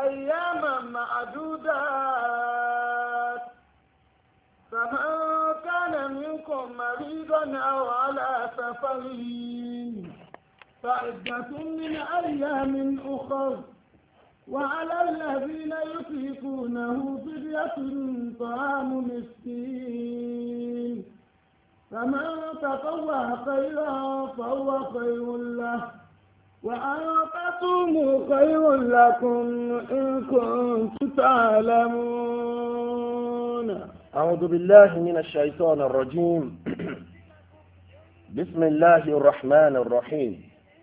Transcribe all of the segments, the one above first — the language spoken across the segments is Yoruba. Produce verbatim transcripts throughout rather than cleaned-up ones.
أياما معدودات فمن كان منكم مريضا أو على سفر فعدة من أيام أخر وعلى الذين يطيقونه فدية طعام مسكين فمن تطوع خيرا فهو خير له وأن تصوموا خير لكم إن كنتم تعلمون. أعوذ بالله من الشيطان الرجيم. بسم الله الرحمن الرحيم.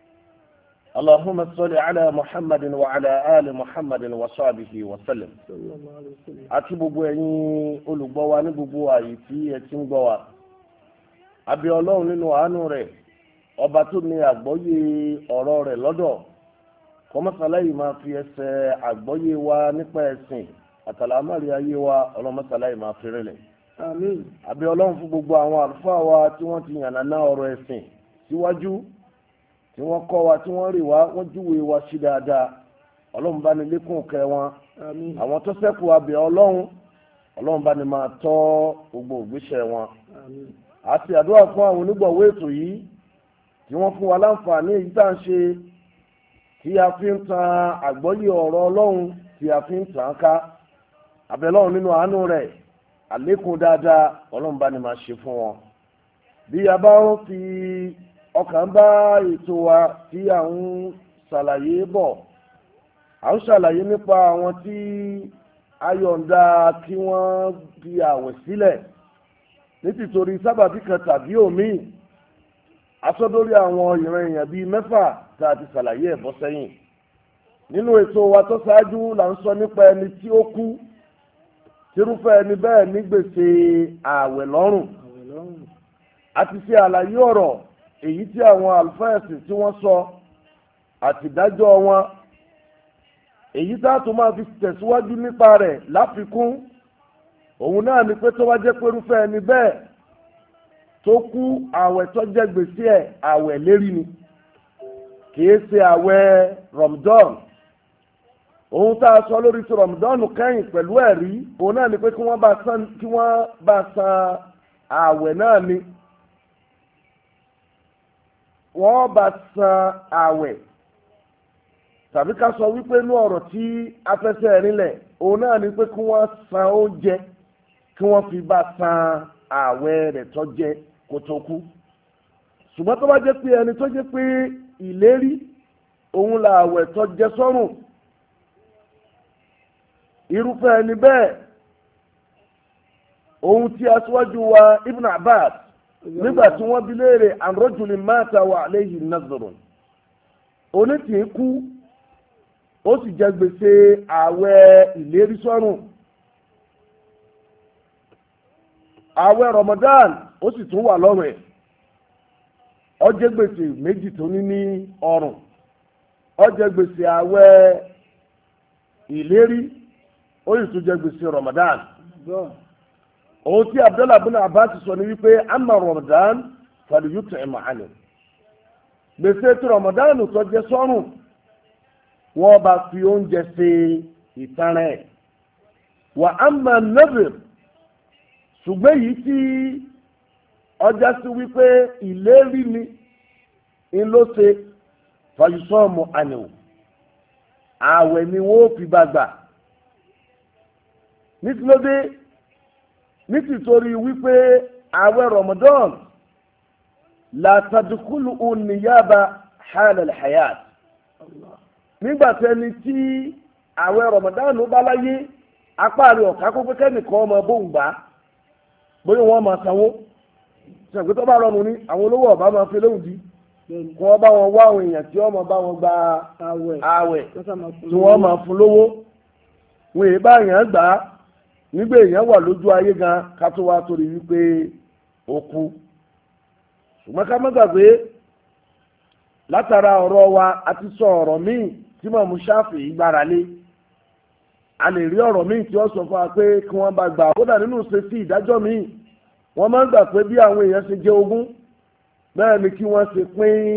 اللهم صل على محمد وعلى آل محمد وصحبه وسلم. àti gbogbo ẹ̀yin olùgbọ́ wa ní gbogbo àyè tí ẹ ti ń gbọ́ wa. A bẹ̀ Ọlọ́run nínú àánú rẹ̀, ọba tó ní àgbọ́yé ọ̀rọ̀ rẹ̀ lọ́dọ̀, kó má ṣàlàyé máa fi ẹsẹ̀ àgbọ́yé wa nípa ẹ̀sìn àtàlámàrí ayé wa, Ọlọ́run má ṣàlàyé máa fi rinlẹ̀. Àmín. A bẹ̀ Ọlọ́run fún gbogbo àwọn àlùfáà wa tí wọ́n ti yànnàná ọ̀rọ̀ ẹ̀sìn síwájú, tí wọ́n kọ́ wa, tí wọ́n rì wá, wọ́n júwe wa sí dáadáa. Ọlọ́run bá ní lékún kẹ́ wọn. Àmín. Àwọn tó ṣẹ́kù a bẹ̀ Ọlọ́run, Ọlọ́run bá ní máa tọ́ gbogbo ìgbésẹ̀ wọn. Àmín. Àti àdúrà fún àwọn onígbọ̀wọ́ ètò yìí tí wọ́n fún wa láǹfààní èyí tá à ń ṣe, tí a fi ń tan àgbọ́yé ọ̀rọ̀ Ọlọ́run, tí a fi ń tàn ká. A bẹ̀ Ọlọ́run nínú àánú rẹ̀, àlékún dáadáa Ọlọ́run bá ní máa ṣe fún wọn. Bí a bá ń fi ọkàn bá ètò wa tí à ń ṣàlàyé bọ̀, à ń ṣàlàyé nípa àwọn tí a yọ̀ǹda kí wọ́n fi àwẹ̀ sílẹ̀ nítorí sábàbí kan tàbí òmíì. Asọ́dórí àwọn ìran èèyàn bíi mẹ́fà tá a ti ṣàlàyé ẹ̀bọ́ sẹ́yìn. Nínú ètò wa tó ṣáájú là ń sọ nípa ẹni tí ó kú, tírúfẹ́ ẹni bẹ́ẹ̀ ní gbèsè ààwẹ̀ lọ́rùn. A ti ṣe àlàyé ọ̀rọ̀ èyí tí àwọn àlùfáà ẹ̀sìn tí wọ́n sọ àti ìdájọ́ wọn. Èyí tá a tún máa fi tẹ̀síwájú nípa rẹ̀ láfikún, òun náà ni pé tó wá jẹ́ pé irúfẹ́ ẹni bẹ́ẹ̀ tó kú, ààwẹ̀ tó jẹ́ gbèsè ẹ̀ ààwẹ̀ lérí ni, kìí ṣe ààwẹ̀ Ramadan. Ohun tá a sọ lórí ti Ramadan kẹ́yìn pẹ̀lú ẹ̀rí, òun náà ni pé kí wọ́n bá san kí wọ́n bá san ààwẹ̀ náà ni. Wọ́n bá san ààwẹ̀, tàbí ká sọ wípé inú ọ̀rọ̀ tí afẹ́fẹ́ rinlẹ̀, òun náà ni pé kí wọ́n san oúnjẹ kí wọ́n fi bá san ààwẹ̀ rẹ̀ tó jẹ kó tó kú. Ṣùgbọ́n tó bá jẹ́ pé ẹni tó jẹ́ pé ìlérí òun là ààwẹ̀ tó jẹ sọ́rùn, irúfẹ́ ẹni bẹ́ẹ̀, ohun tí aṣíwájú wa Ibn Abbas nígbà tí wọ́n bi léèrè an rajulin mata wa alayhi nazrun, onítìí kú ó sì jẹ gbèsè ààwẹ̀ ìlérí sọ́rùn. Ààwẹ̀ Ramadan ó sì tún wà lọ́rùn ẹ̀. Ó jẹ gbèsè méjì tó ní ní ọrùn. Ó jẹ gbèsè ààwẹ̀ ìlérí, ó sì tún jẹ gbèsè Ramadan. Ohun tí Abdullah bin Abbas sọ ni wípé amma Ramadan falyut'im anhu. Gbèsè tí Ramadan tó jẹ sọ́rùn, wọ́n bá fi oúnjẹ ṣe ìtanràn ẹ̀. Wa amma nadhr, ṣùgbọ́n èyí tí ọjà sí wípé ìlérí ni ń ló ṣe fàyùsọ́ọ̀mù àníwò, ààwẹ̀ ni wọ́n fi bá gbà. Nítorí nítorí wípé ààwẹ̀ Ramadan la tadkhulu an-niyaba hala al-hayat. Nígbà tẹni tí ààwẹ̀ Ramadan bá láyé, apá rẹ̀ ọ̀ká kó pé kẹ́nìkan ọmọ bóun gbà, bóyá wọ́n máa sanwó. Ṣèǹkì tó bá rọrùn ní àwọn olówó ọba máa fi lóhùn dí, kí wọ́n bá wọn wá àwọn èèyàn tí wọ́n máa bá wọn gba ààwẹ̀ tí wọ́n máa fún lówó. Wọ́n èyí bá èèyàn gbà á nígbà èèyàn wà lójú ayé gan ká tó wá torí wípé ó kú. Ṣùgbọ́n ká má gbàgbé, látara ọ̀rọ̀ wa a ti sọ ọ̀rọ̀ míì tí Ìmáàmù Ṣáfi'í gbára lé. A lè rí ọ̀rọ̀ míì tí ó sọ fún wa pé kí wọ́n bá gbà. Kódà nínú ṣe sí ìdájọ́ míì, wọ́n máa ń gbà pé bí àwọn èèyàn ṣe jẹ ogún, bẹ́ẹ̀ ni kí wọ́n ṣe pín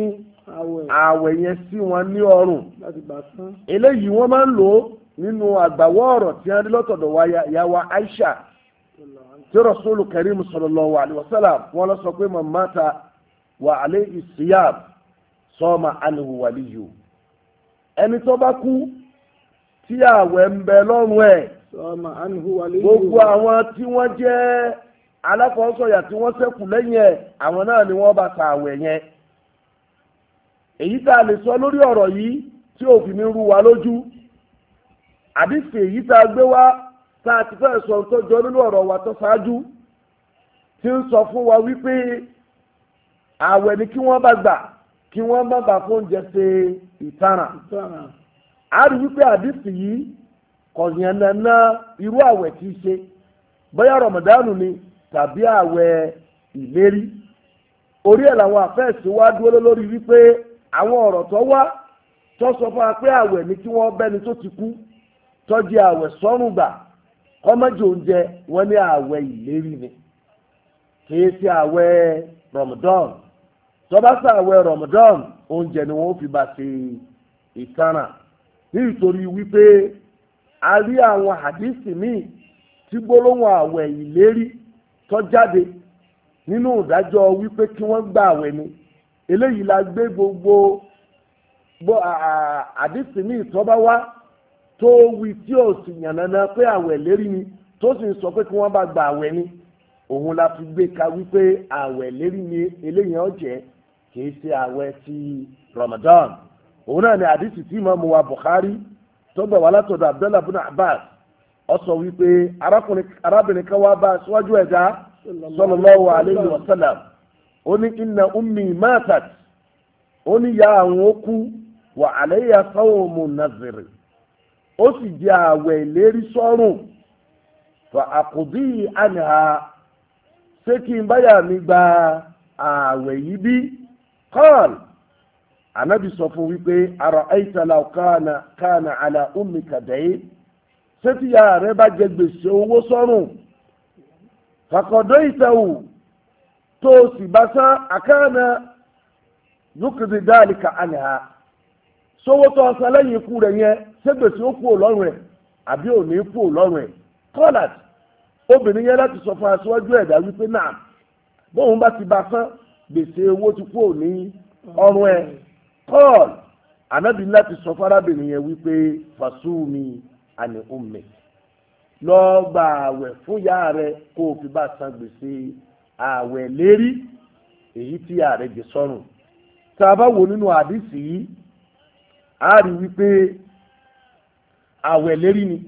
ààwẹ̀ yẹn sí wọn ní ọrùn eléyìí wọ́n máa ń lò ó nínú àgbàwọ́ ọ̀rọ̀ tí wọ́n rí lọ́tọ̀dọ̀ wa yàwá Aisha tí Rasulu Karim sallallahu alaihi wasallam wọ́n lọ sọ pé man mata wa alayhi siyam sọ́ọ̀mà anhu waliyu ẹni tó bá kú tí ààwẹ̀ ń bẹ lọ́rùn ẹ̀ gbogbo àwọn tí wọ́n jẹ́ aláfọwọ́sọ̀yà tí wọ́n ṣẹ́kù lẹ́yìn ẹ̀ àwọn náà ni wọ́n bá ta ààwẹ̀ yẹn. èyí tá a lè sọ lórí ọ̀rọ̀ yìí tí òfin ní rú wa lójú àdìsí èyí tá a gbé wá tá a ti fẹ́ sọ tó jọ nínú ọ̀rọ̀ wa tó ṣáájú tí ń sọ fún wa wípé ààwẹ̀ ni kí wọ́n bá gbà kí wọ́n má bàa fún oúnjẹ ṣe ìtaràn. a rí wípé àdìsí yìí kọ̀yàn nana irú ààwẹ̀ tí í ṣe bóyá rọmọdánù ni tàbí ààwẹ̀ ìlérí orí ẹ̀ làwọn àfẹ́ẹ̀sì wá dúró lórí wípé àwọn ọ̀rọ̀ tó wá tó sọ fún wa pé ààwẹ̀ ni kí wọ́n bẹ́ni tó ti kú tọ́jú ààwẹ̀ sọ́rùn gbà kọ́mọ́jì oúnjẹ wọn ní ààwẹ̀ ìlérí ni kìí ṣe ààwẹ̀ rọmọdán tó bá ṣe ààwẹ̀ rọmọdán oúnjẹ ni wọ́n fi bá ṣe ìtaràn nítorí wípé a rí àwọn hadisi míì tí gbólóhùn ààwẹ̀ ìlérí tó jáde nínú ìdájọ́ wípé kí wọ́n gba ààwẹ̀ ni eléyìí la gbé gbogbo hadisi míì tó bá wá tó wí tí ò sì yànnàná pé ààwẹ̀ ìlérí ni tó sì ń sọ pé kí wọ́n bá gba ààwẹ̀ ni òun la fi gbé ka wípé ààwẹ̀ ìlérí ni eléyìí ó jẹ́ kìí ṣe ààwẹ̀ ti Ramadan òun náà ni hadisi tí Imam wa Bukhari tó gbà wá látọ̀dọ̀ Abdullah ibn Abbas ó sọ wípé arábìnrin kan wá bá síwájú ẹ̀dá sallallahu alayhi wa sallam ó ní inna ummi matat ó ní ya àwọn okú wa alayya sawmu nazir ó sì jẹ ààwẹ̀ ìlérí sọ́rùn fa aqdi anha ṣé kí n báyà mi gba ààwẹ̀ yìí bí qal anabi sọ fún wípé ara'ayta law kana kana ala ummika dayn ṣé tí ìyá rẹ bá jẹ gbèsè owó sọ́rùn fàkọ̀dọ̀ ìtẹ̀wù tó o sì bá sán àkáàna yókùdì dáàlìkà àníhà sówó tó ọsàn lẹ́yìn ikú rẹ̀ yẹn ṣé gbèsè ó kú òlọ́rùn ẹ̀ àbí ò ní kú òlọ́rùn ẹ̀ kọ́lát obìnrin yẹn láti sọ fún aṣíwájú ẹ̀dá wípé náà bóun bá ti bá sán gbèsè owó ti kú òní ọrùn ẹ̀ kọ́ọ̀l ànábì láti sọ fún arábìnrin yẹn wípé fàṣúmi àní ummi lọ gba ààwẹ̀ fún ìyá rẹ kó o fi bá san gbèsè ààwẹ̀ lérí èyí tí ìyá rẹ jẹ sọ́rùn tá a bá wò nínú àdìsí yìí a rí wípé ààwẹ̀ lérí ni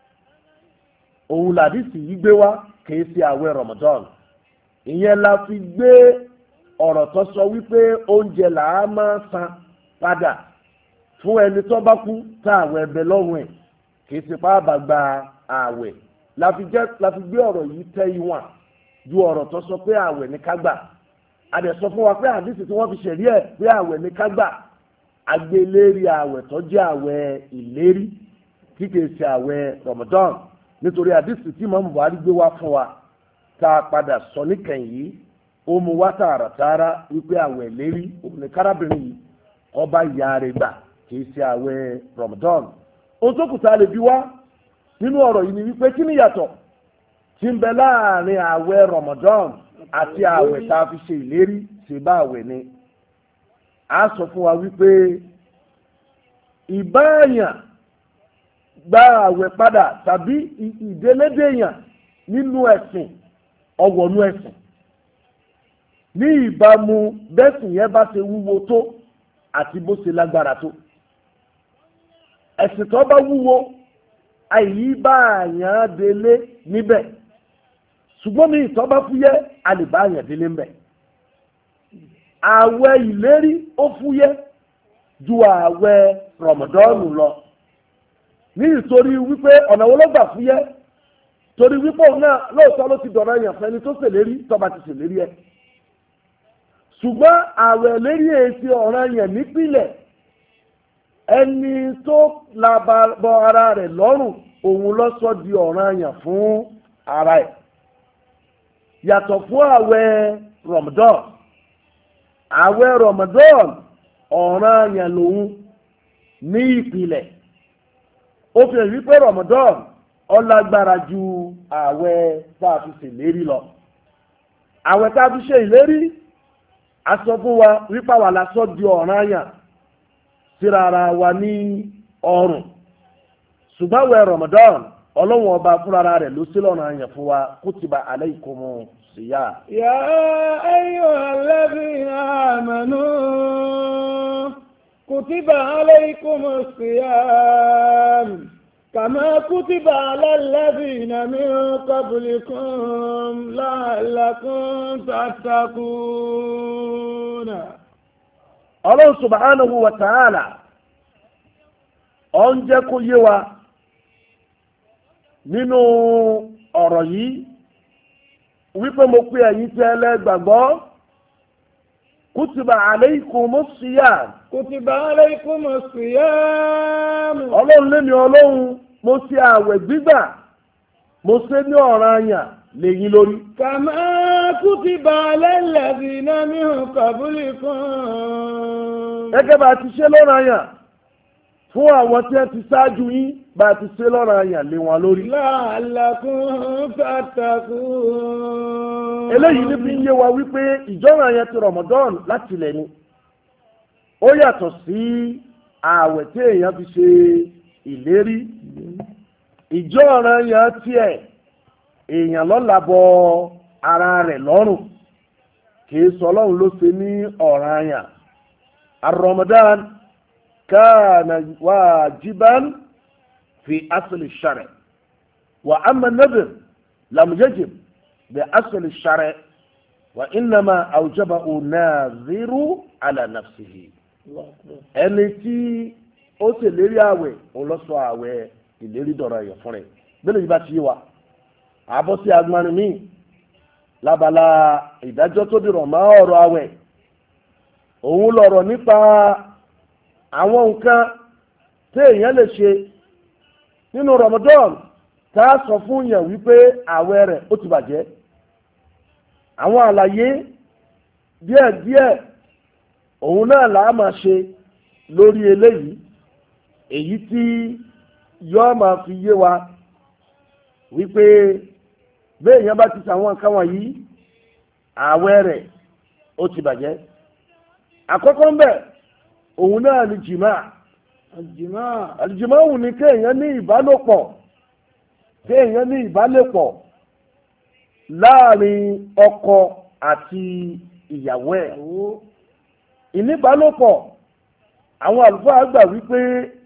òun làdìsí yìí gbé wá kìí ṣe ààwẹ̀ Ramadan ìyẹn la fi gbé ọ̀rọ̀ tó sọ wípé oúnjẹ là á máa san padà fún ẹni tó bá kú tá ààwẹ̀ ẹbẹ lọ́rùn ẹ̀ kìí ṣe pàápàá gba ààwẹ̀ la fi jẹ́ la fi gbé ọ̀rọ̀ yìí tẹ́ ìwọ̀n ju ọ̀rọ̀ tó sọ pé ààwẹ̀ ní ká gbà a dẹ̀ sọ fún wa pé àdìsí tí wọ́n fi ṣẹ̀rí ẹ̀ pé ààwẹ̀ ní ká gbà agbélérí ààwẹ̀ tó jẹ́ ààwẹ̀ ìlérí tí kìí ṣe ààwẹ̀ Ramadan nítorí àdìsí tí Imam Buhari gbé wá fún wa tá a padà sọ níkẹyìn yìí ó mu wá tààràtààrà wípé ààwẹ̀ ìlérí òun ní kárábìnrin yìí ọba ìyá rẹ̀ gbà kìí ṣe ààwẹ̀ Ramadan ohun tó kù tá a lè bí wá nínú ọ̀rọ̀ yìí ni wípé kí ni yàtọ̀ tí ń bẹ láàrin ààwẹ̀ Ramadan àti ààwẹ̀ tá a fi ṣe ìlérí ṣe bá ààwẹ̀ ni a sọ fún wa wípé ìbáàyàn gba ààwẹ̀ padà tàbí ìdélédéyàn nínú ẹ̀sìn ọwọ́nú ẹ̀sìn ní ìbámu bẹ́sìn yẹn bá ṣe wúwo tó àti bó ṣe lágbára tó ẹ̀sìn tó bá wúwo àyí bá àyàn délé níbẹ̀ ṣùgbọ́n mi ìtọ́ bá fúyẹ́ a lè bá àyàn délé níbẹ̀ ààwẹ̀ ìlérí ó fúyẹ́ ju ààwẹ̀ rọmọdọ́ọ̀nù lọ ní ìtorí wípé ọ̀nà wo ló gbà fúyẹ́ torí wípé òun náà lóòótọ́ ló ti dọ̀rọ̀ èèyàn fẹ́ni tó ṣèlérí tọ́ba ti ṣèlérí ẹ̀ ṣùgbọ́n ààwẹ̀ ìlérí èsì ọ̀ràn yẹn nípìnlẹ̀ ẹni tó labọ ara rẹ̀ lọ́rùn òun ló sọ di ọ̀ranyàn fún ara ẹ̀ yàtọ̀ fún ààwẹ̀ Ramadan ààwẹ̀ Ramadan ọ̀ranyàn lòun ní ìpìlẹ̀ ó fi hàn wípé Ramadan ó lágbára ju ààwẹ̀ tá a fi ṣèlérí lọ ààwẹ̀ tá a fi ṣe ìlérí a sọ fún wa wípé àwa la sọ di ọ̀ranyàn síra ara wa ní ọrùn ṣùgbọ́n ààwẹ̀ Ramadan ọlọ́run ọba fúnra rẹ̀ ló sí lọ́ranyàn fún wa kutiba alaykumu siyam. ya ayyuhalladhina amanu kutiba alaykumus siyam kama kutiba alal ladhina min qablikum la'allakum tattaqun. ọlọ́run subhanahu wa ta'ala ó ń jẹ́ kó yé wa nínú ọ̀rọ̀ yìí wípé mo pé ẹ̀yin tí ẹlẹ́gbàgbọ́ kútìbà alaykumus siyam. kútìbà alaykumus siyam. ọlọ́run lé ní ọlọ́run mo ṣe àwẹ̀ gbígbà mo ṣe ní ọ̀ranyàn lẹ́yìn lórí. kama kútìbà alal ladhina min qablikum. gẹ́gẹ́ bá a ti ṣe lọ́ranyàn fún àwọn tí wọ́n ti ṣáájú yín bá a ti ṣe lọ́ranyàn lé wọn lórí. la'allakum tattaqun. eléyìí ní fi ń yé wa wípé ìjọ́ranyàn ti Ramadan láti ilẹ̀ ni ó yàtọ̀ sí ààwẹ̀ tí èèyàn fi ṣe ìlérí ìjọ́ranyàn tiẹ̀ èèyàn ló labọ ara rẹ̀ lọ́rùn kì í sọ Ọlọ́run ló ṣe ní ọ̀ranyàn. ar-Ramadan كان واجبا في أصل الشرع وأما النذر لم يجب بأصل الشرع وإنما أوجبه الناذر على نفسه. ẹni tí ó sì lérí àwẹ̀ òun lọ sọ àwẹ̀ ìlérí dọ̀rọ̀ ẹ̀yọ̀ fún rẹ̀ bẹ́ẹ̀ ni bá ti yé wa àbọ̀ sí agbárin míì lábala ìdájọ́ tó dìrọ̀ mọ́ ọ̀rọ̀ àwẹ̀ òun lọ̀rọ̀ nípa àwọn nǹkan tí èèyàn lè ṣe nínú Ramadan tá a sọ fún yàn wípé àwẹ̀ rẹ̀ ó ti bàjẹ́ àwọn àlàyé díẹ̀díẹ̀ òun náà là á máa ṣe lórí eléyìí èyí tí yóò máa fi yé wa wípé bẹ́ẹ̀ èèyàn bá ti ṣàwọn nǹkan wọ̀nyí àwẹ̀ rẹ̀ ó ti bàjẹ́ àkọ́kọ́ ń bẹ òun náà ni jìmá àjìmá àjìmá òun ni kéèyàn ní ìbálòpọ̀ kéèyàn ní ìbálòpọ̀ láàrin ọkọ àti ìyàwó ẹ̀ ìníbálòpọ̀ àwọn àlùfáà gbà wípé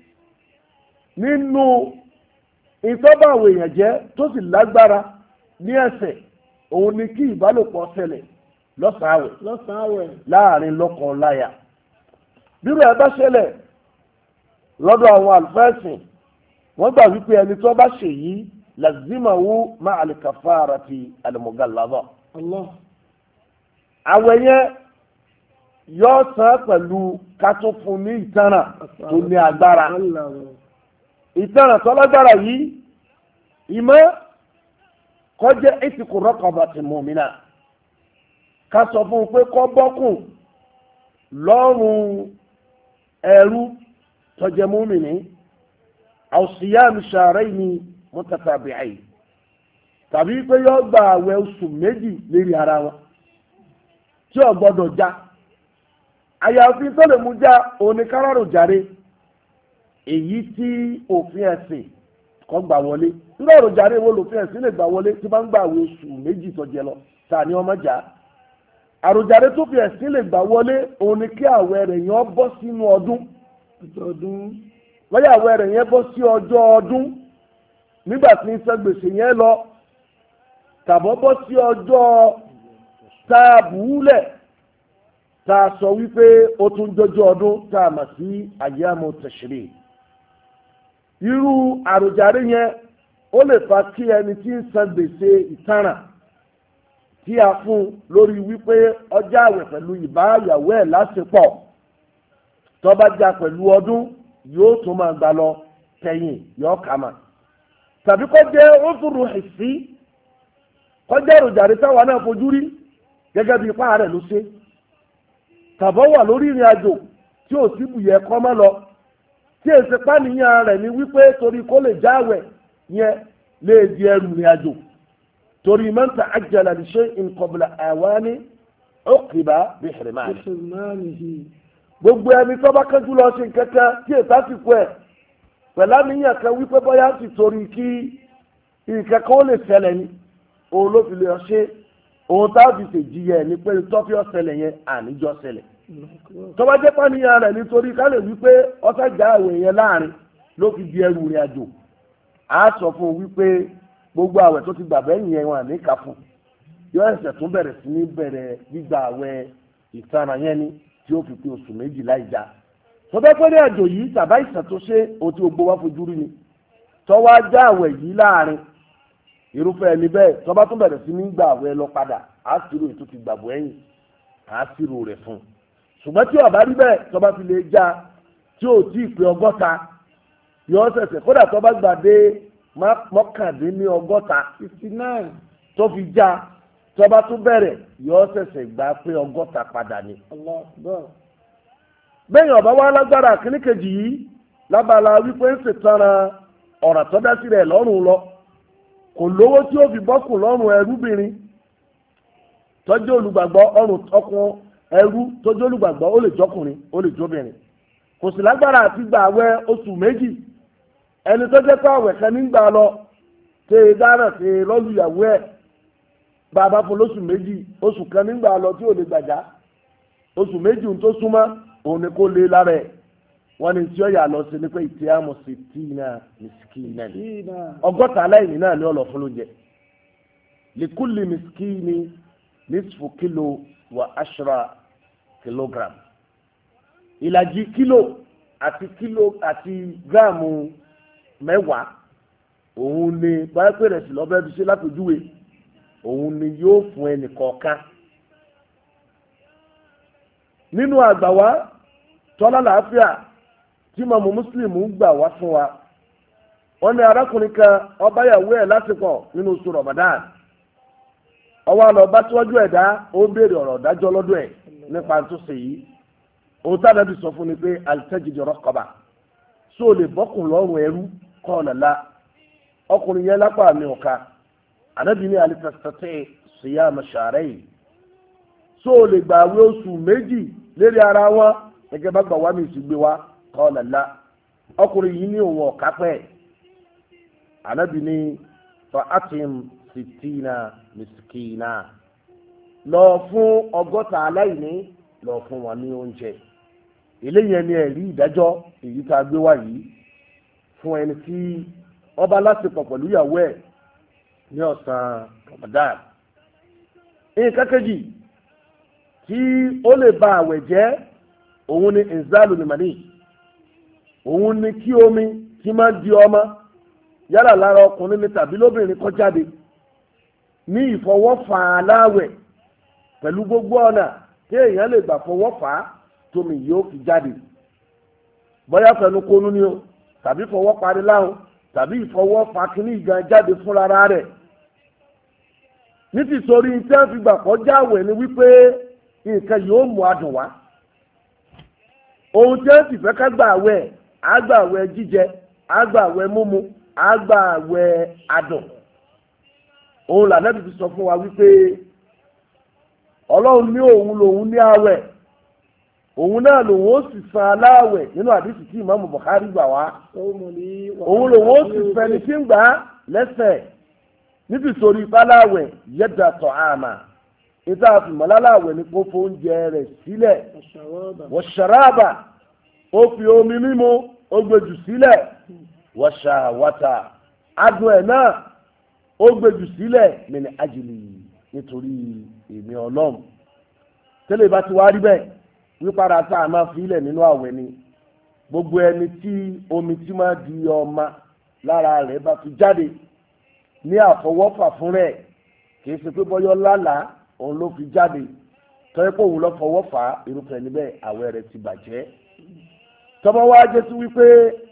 nínú ìtọ́bàwò èèyàn jẹ́ tó sì lágbára ní ẹ̀ṣẹ̀ òun ni kí ìbálòpọ̀ ṣẹlẹ̀ lọ́sàn-án àwẹ̀ láàrin lọ́kọ láya bírò ẹ bá ṣẹlẹ̀ lọ́dọ̀ àwọn àlùfẹ́sìn wọ́n gbà wípé ẹni tó bá ṣe yìí lazimahu ma al-kafarati al-mughallada. àwẹ̀ yẹn yóò san pẹ̀lú kátó fún ní ìtanràn tó ní agbára ìtanràn tó lágbára yìí ìmọ̀ kọjá ìtìkù raqabati mu'mina ká sọ fún un pé kó bọ́kùn lọ́rùn ẹrú tó jẹ́ múmìnì aw siyam shahrayni mutatabi'ayn tàbí pé yóò gba àwẹ̀ oṣù méjì lérí ara wọn tí ò gbọ́dọ̀ já àyàfi tó lè mú já oníkárọ̀rù járe èyí tí òfin ẹ̀sìn kọ́ gbà wọlé nígbà òrò járe wo lòfin ẹ̀sìn lè gbà wọlé tí bá ń gba àwẹ̀ oṣù méjì tó jẹ lọ ta ni ọmọ jà àròjàre tó fi ẹ̀sìn lè gbà wọlé òun ni kí àwẹ̀ rẹ̀ yẹn bọ́ sínú ọdún lọ́yà àwẹ̀ rẹ̀ yẹn bọ́ sí ọjọ́ ọdún nígbà tí ń san gbèsè yẹn lọ tàbọ̀ bọ́ sí ọjọ́ táàbùúlẹ̀ tá a sọ wípé ó tún jọjọ́ ọdún tá a mọ̀ sí àyàmú tẹ̀sírì irú àròjàre yẹn ó lè fa kí ẹni tí ń san gbèsè ìtanràn tí a fún lórí wípé ọjà àwẹ̀ pẹ̀lú ìbáyàwó ẹ̀ lásìpọ̀ tó bá jà pẹ̀lú ọdún yóò tún máa gbà lọ tẹ̀yìn yóò kà mà tàbí kó jẹ́ òfurufú ẹ̀sí kó jẹ́ èròjàre táwa náà fojú rí gẹ́gẹ́ bí ipá rẹ̀ ló ṣe tàbọ̀ wà lórí ìrìn àjò tí ò sí bùyẹ kọ́ mọ́ lọ tí èsì pàníyàn rẹ̀ ní wípé torí kó lè jáwẹ̀ yẹn lè di ẹrù ní àjò torí man ta'ajjala li shay'in qabla awani uqiba bi hirmanihi gbogbo ẹni tó bá kánjú lọ sí kẹ́kẹ́ tí èsì àsìkò ẹ̀ pẹ̀lú àníyàn kan wípé bóyá sì torí kí ìkẹ́kẹ́ ó lè ṣẹlẹ̀ ni òun ló fi lè ṣe òun tá a fi ṣèjìyà ẹ̀ ní pé tọ́fí ọ̀ṣẹlẹ̀ yẹn àníjọ́ ṣẹlẹ̀ tó bá jẹ́ pàníyàn rẹ̀ nítorí ká lè wípé ọ̀sàjà àwẹ̀ yẹn láàrin ló fi di ẹrù rìn àjò á sọ fún un wípé gbogbo àwẹ̀ tó ti gbà bẹ́yìn yẹn wọn àní kà fún yọ ẹsẹ̀ tún bẹ̀rẹ̀ sí ní bẹ̀rẹ̀ gbígba àwẹ̀ ìtara yẹn ni tí ó fi pé oṣù méjì láì já tó bẹ́ pé ní àjò yìí tàbá ìsàn tó ṣe ohun tí gbogbo wa fojú rí ni tó wá já àwẹ̀ yìí láàrin irúfẹ́ ẹni bẹ́ẹ̀ tó bá tún bẹ̀rẹ̀ sí ní gbà àwẹ̀ lọ padà á sírò ètò ti gbàgbọ́ ẹ̀yìn á sírò rẹ̀ fún un ṣùgbọ́n tí ó bá rí bẹ́ẹ̀ tó bá fi lè já tí ò tí ì pé ọgọ́ta yọ ṣẹ̀ṣẹ̀ kódà tó bá gbàdé mọ́kàndínní ọgọ́ta fifty nine tó fi já tó bá tún bẹ̀rẹ̀ yọ ṣẹ̀ṣẹ̀ gbà pé ọgọ́ta padà ni. bẹ́ẹ̀ ọ̀bá wa lágbára kíní kejì yìí lábala wípé ń ṣètara ọ̀rọ̀ tó dá sí rẹ̀ lọ́rùn lọ kò lówó tí ó fi bọ́kùn lọ́rùn ẹrúbìnrin tọ́jú olùgbàgbọ́ ọrùn ọkùn ẹrú tọ́jú olùgbàgbọ́ ó lè jọkùnrin ó lè jóbìnrin kò sì lágbára àti gbà àwẹ̀ oṣù méjì ẹni tó jẹ́ pé àwẹ̀ kan nígbà lọ ṣe é dáná ṣe é lọ́lùyàwó ẹ̀ bàbá fún lóṣù méjì oṣù kan nígbà lọ tí ò lè gbàjá oṣù méjì tó súnmọ́ òun ni kò lé lára ẹ̀ wọ́n ní tí ó yà lọ sí ni pé ìtì àmọ̀ sí tìǹà mìsíkìnà ọgọ́ta aláìní náà ni ó lọ fún lóúnjẹ likuli miskini nisfu kilo wa ashra kilogram ìlàjì kílò àti kílò àti gíráàmù mẹ́wàá òun ni báyìí pé rẹ̀ sì lọ́bẹ̀ fi ṣe lápèjúwe òun ni yóò fún ẹnì kọ̀ọ̀kan nínú àgbà wa tọ́lá làáfíà tí mọ̀mọ́ mùsùlùmí gbà wá fún wa wọ́n ní arákùnrin kan ọbáyàwó ẹ̀ lásìkò nínú oṣù Ramadan ọwọ́ àlọ́ bá tíwájú ẹ̀dá ó béèrè ọ̀rọ̀ dájọ́ lọ́dọ̀ ẹ̀ nípa tó ṣe yìí òun tá nàbí sọ fún ni pé alitajidu raqaba só o lè bọ́kùn lọ́rùn ẹrú kọ́ ọ̀nà la ọkùnrin yẹn lápá mi ọ̀ka ànábì ní alitastati siyama shahrayn só o lè gbà wé oṣù méjì lérí ara wọn gẹ́gẹ́ bá gbà wá mi sì gbé wa kọ́ ọ̀nà la ọkùnrin yìí ní òun ọ̀ka pẹ́ ànábì ní fa atim sitina miskina lọ fún ọgọ́ta aláìní lọ fún wọn ní oúnjẹ eléyìí ni ẹ̀rí ìdájọ́ èyí tá a gbé wá yìí fún ẹni tí ọba lásìkò pẹ̀lú ìyàwó ẹ̀ ní ọ̀sán Ramadan. nǹkan kejì tí ó lè ba àwẹ̀ jẹ́ òun ni inzalu ni mani òun ni kí omi tí máa di ọmọ yálà lára ọkùnrin ni tàbí lóbìnrin kó jáde ní ìfọwọ́fà aláwẹ̀ pẹ̀lú gbogbo ọ̀nà tí èèyàn lè gbà fọwọ́ fà á tómi yóò fi jáde bóyá fẹnu kónú ni o tàbí fọwọ́ parí láhùn tàbí ìfọwọ́ fà kíní ìgan jáde fúnra rẹ̀ ní ti sori tí wọ́n fi gbà kọjá àwẹ̀ ni wípé nǹkan yóò mú adùn wá ohun tí wọ́n sì fẹ́ ká gbà àwẹ̀ àgbà àwẹ̀ jíjẹ àgbà àwẹ̀ múmu àgbà àwẹ̀ adùn òun lànàbì fi sọ fún wa wípé ọlọ́run ní òun lòun ní àwẹ̀ òun náà lòun ó sì san aláwẹ̀ nínú àdìsí tí ìmáàmù Bukhari gbà wá òun lòun ó sì fẹni tí ń gbà á lẹ́sẹ̀ nítorí ìpáláwẹ̀ yẹ́dà tọ̀ àmà níta àfìmọ́láláwẹ̀ ní kó fóúnjẹ rẹ̀ sílẹ̀ wọ̀ṣàràbà ó fi omi mímu ó gbèjù sílẹ̀ wọ̀ṣàwàtà adùn ẹ̀ náà ó gbèjù sílẹ̀ mẹ́ni ajílì nítorí èmi ọlọ́run tẹ́lẹ̀ bá ti wá rí bẹ́ẹ̀ wípára tá a máa fi ilẹ̀ nínú àwẹ̀ ni gbogbo ẹni tí omi tí máa di ọmọ lára rẹ̀ bá fi jáde ní àfọwọ́fà fún rẹ̀ kì í ṣe pé bọ́yọ́ lálàá òun ló fi jáde tọ́yẹ́ pé òun lọ fọwọ́ fà á irúfẹ́ níbẹ̀ àwẹ̀ rẹ̀ ti bàjẹ́ tọ́mọ wá jẹ́ sí wípé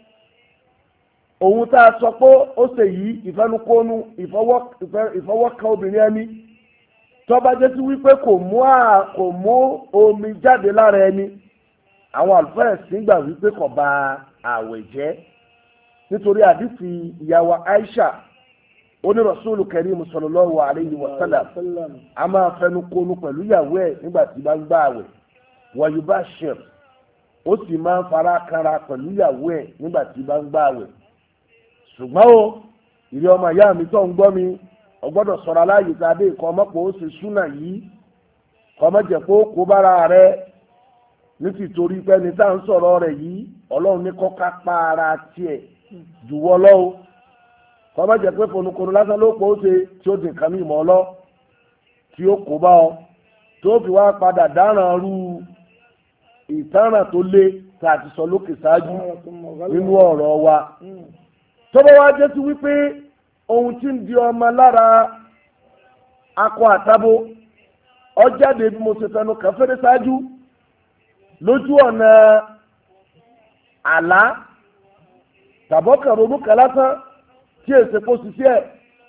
òun tá a sọ pé ó ṣe yìí ìfẹnukónú ìfọwọ́kan obìnrin ẹni tọ́ba jẹ́ sí wípé kò mú à kò mú omi jáde lára ẹni àwọn àlùfáà ẹ̀sìn gbà wípé kò bà àwẹ̀ jẹ́ nítorí àdìsí ìyàwó Aisha oní Rasulu Karim sallallahu alayhi wa sallam a máa fẹnu konu pẹ̀lú ìyàwó ẹ̀ nígbà tí bá ń gbà àwẹ̀ wa yubashir ó sì máa ń fara kanra pẹ̀lú ìyàwó ẹ̀ nígbà tí bá ń gbà àwẹ̀ ṣùgbọ́n o ìrẹ́ ọmọ ìyá mi tó ń gbọ́ mi ọgbọ́dọ̀ sọ̀rọ̀ aláyè tá a dé ìkọ́ ọmọpọ̀ ó ṣe súnà yìí kọ́mọ́jẹ̀ pé ó kó bára rẹ̀ nítorí pé ní tá à ń sọ̀rọ̀ rẹ̀ yìí ọlọ́run ní kọ́ká pa ara tiẹ̀ jùwọ́ lọ́wọ́ kọ́mọ́jẹ̀ pé fonukonu lásán ló pọ̀ ó ṣe tí ó di nǹkan mi mọ́ lọ tí ó kó bá ọ tó fi wá padà dáràn rú ìtanràn tó lé tá a ti sọ lókè ṣáájú nínú ọ̀rọ̀ wa tó bá wá jẹ́ sí wípé ohun tí ń di ọmọ lára akọ àtabo ọjáde bí mo ṣe fẹnu kàn fẹ́rẹ́ ṣáájú lójú ọ̀nà àlá tàbọ́kàn ronúkà lásán tí èsè kó ṣiṣẹ́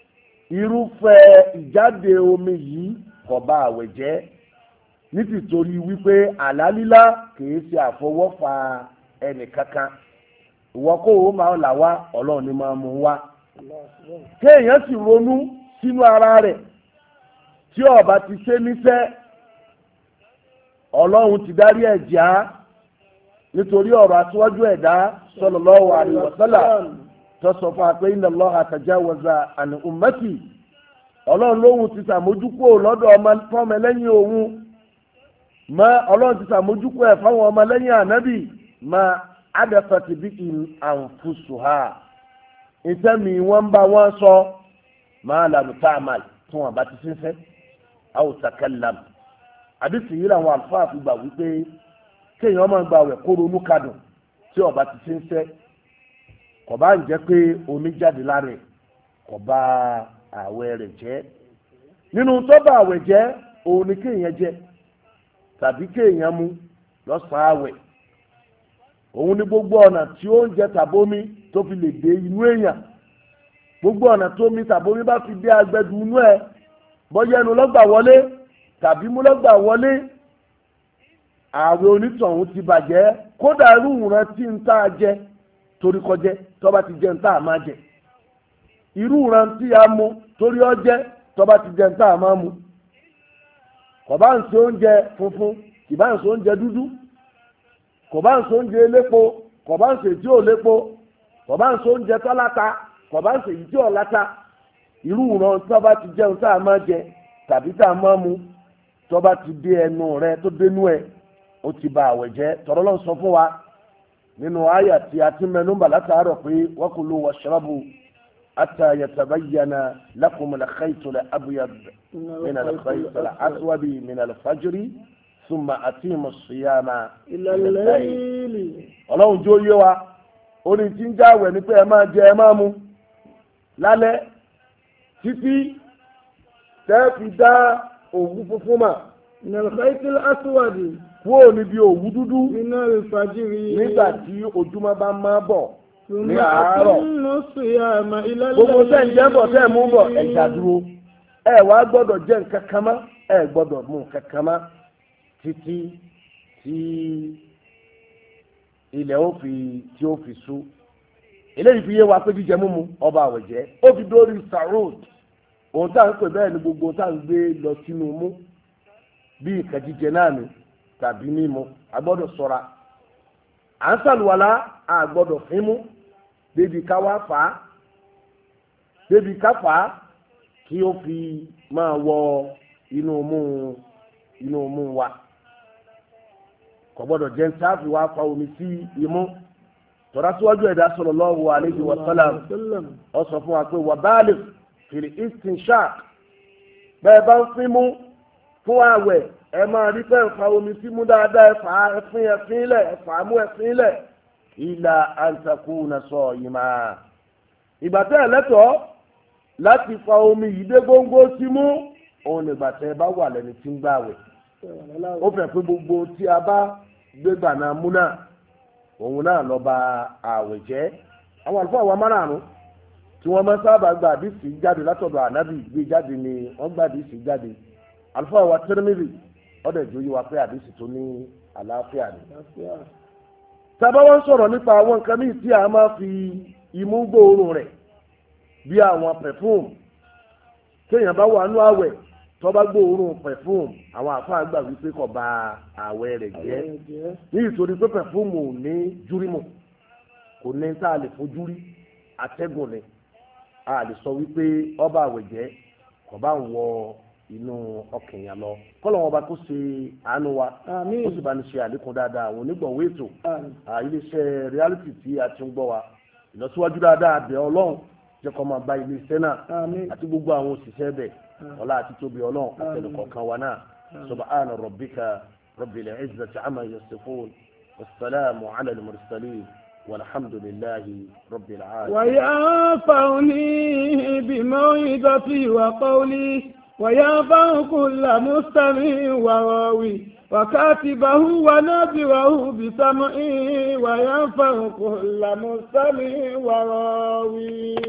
irúfẹ́ ìjáde omi yìí kò bà àwẹ̀ jẹ́ nítorí wípé àlá lílá kìí ṣe àfọwọ́fà ẹnì kankan ìwọ kó o máa là wá ọlọ́run ni máa mú wá kéèyàn sì ronú sínú ara rẹ̀ tí ó bá ti ṣe níṣẹ́ ọlọ́run ti dárí ẹ̀ jà nítorí ọ̀rọ̀ aṣíwájú ẹ̀dá sallallahu alaihi wasallam tó sọ fún wa pé inna Allaha tajawaza an ummati ọlọ́run lóhun ti sàmójúkú lọ́dọ̀ ọmọ lẹ́yìn òun ma ọlọ́run ti sàmójúkú ẹ̀ fáwọn ọmọ lẹ́yìn ànábì ma adafati bí anfusuha ìtẹ́mi wọ́n bá wọ́n sọ ma lam ta'mal fún wọn bá ti ṣiṣẹ́ aw takallam àdìsí yìí làwọn àlùfáà fi gbà wípé kéèyàn máa gba àwẹ̀ kó ronú kadùn tí ó bá ti ṣiṣẹ́ kò bá ń jẹ́ pé omi jáde lára ẹ̀ kò bá àwẹ̀ rẹ̀ jẹ́ nínú tó bá àwẹ̀ jẹ́ òun ni kéèyàn jẹ tàbí kéèyàn mu lọ́sàn-án àwẹ̀ òun ni gbogbo ọ̀nà tí oúnjẹ tàbómi tó fi lè dé inú èèyàn gbogbo ọ̀nà tó mi tàbómi bá fi dé agbẹ́dù inú ẹ̀ bọ́yá ẹnu lọ́gbà wọlé tàbí mú lọ́gbà wọlé ààwẹ̀ onítọ̀hún ti bàjẹ́ kódà irú ìran tí ń tá a jẹ torí kọjẹ tó bá ti jẹ ń tá a máa jẹ irú ìran tí a mú torí ọjẹ tó bá ti jẹ ń tá a máa mú kò bá ń ṣe oúnjẹ funfun kì bá ń ṣe oúnjẹ dúdú kò bá ń ṣe oúnjẹ elépo kò bá ń ṣe tí ò lépo kò bá ń ṣe oúnjẹ tọ́láta kò bá ń ṣe tí ò láta irú ìran tó bá ti jẹun tá a máa jẹ tàbí tá a máa mu tó bá ti dé ẹnu rẹ tó dénú ẹ ó ti bà àwẹ̀ jẹ́ tọrọ lọ sọ fún wa nínú àyà tí a ti mẹ́nu bà látàárọ̀ pé wakulu washrabu hatta yatabayyana lakum al-khaytu al-abyad min al-khayti al-aswadi min al-fajri thumma atimu as-siyama ila al-layli. ọlọ́run jó yé wa ó ní tí ń jáwẹ̀ ní pé ẹ máa jẹ ẹ máa mu lálẹ́ títí tẹ́ fi dá òwú funfun mà min al-khayti al-aswadi kúrò níbi òwú dúdú min al-fajri nígbà tí ojúmọ́ bá máa bọ̀ ní àárọ̀ gbogbo tẹ́ ń jẹ́ bọ̀ tẹ́ ń mú bọ̀ ẹ̀jà dúró ẹ wá gbọ́dọ̀ jẹ́ nǹkan kan mọ́ ẹ gbọ́dọ̀ mú nǹkan kan mọ́ títí tí ilẹ̀ ó fi tí ó fi sú eléyìí fi yé wa pé jíjẹ múmu ọba àwẹ̀ jẹ́ ó fi dórí sarod òun tá à ń pè bẹ́ẹ̀ ni gbogbo tá à ń gbé lọ sínú mú bí nǹkan jíjẹ náà ni tàbí mímu a gbọ́dọ̀ ṣọ́ra à ń sàlùwàlá a gbọ́dọ̀ fín mú débi ká wá fà á débi ká fà á kí ó fi máa wọ inú mú inú mú wa kò gbọ́dọ̀ jẹ́ sáfì wá fa omi sí imú tọ́ra síwájú ẹ̀dá sallallahu alayhi wa sallam ó sọ fún wa pé wà báàlì fil istinshaq bẹ́ẹ̀ bá ń fín mú fún àwẹ̀ ẹ máa rí pé ẹ̀fà omi sí mú dáadáa ẹ̀fà ẹ̀fín ẹ̀fín lẹ̀ ẹ̀fà mú ẹ̀fín lẹ̀ ìlà àǹtakùnà sọ yìí máa. ìgbà tẹ́ ẹ̀ lẹ́tọ̀ọ́ láti fa omi yìí dé góńgó sí mú òun nígbà tẹ́ ẹ bá wà lẹ́ni tí ń gbààwẹ̀. ó fẹ́ pé gbogbo tí a bá gbégbà náà mú náà òun náà lọ ba àwẹ̀ jẹ́. àwọn àlùfáà wa márààrún tí wọ́n máa sábà gba àdìsí jáde látọ̀dọ̀ ànábì gbé jáde ni wọ́n gba àdìsí jáde. àlùfáà wa Tirmidhi ọ̀dọ̀ ìjòyè wa pé àdìsí tó ní àlàáfíà ni. tábà wọ́n sọ̀rọ̀ nípa àwọn nǹkan míì tí a máa fi imú gbóòórùn rẹ̀ bí àwọn perfume téèyàn bá wà nú àwẹ̀ tó bá gbóòórùn perfume àwọn àfáà gbà wípé kò bà àwẹ̀ rẹ̀ jẹ́ ní ìtorí pé perfume ò ní júrímù kò ní tá a lè fojú rí atẹ́gùn ni a lè sọ wípé ó bà àwẹ̀ jẹ́ kò bá ń wọ inú ọkàn yẹn lọ kọ́lọ̀ wọn bá kó ṣe àánú wa ó sì bá ní ṣe àlékún dáadáa àwọn onígbọ̀wé ètò iléeṣẹ́ reality tí a ti ń gbọ́ wa ìlọsíwájú dáadáa bẹ̀ ọlọ́run jẹ́ kó máa bá iléeṣẹ́ náà àti gbogbo àwọn òṣìṣẹ́ bẹ̀ ọlá àti tóbi ọlọ́run àtẹnukọ̀ọ̀kan wa náà subhana rabbika rabbil izzati amma yasifun wassalamu ala al-mursalin walhamdulillahi rabbil alamin. وينفعني بموعظتي وقولي وينفع كل مستمع وراوي وكاتبه ونابره بسمعه وينفع كل مستمع وراوي.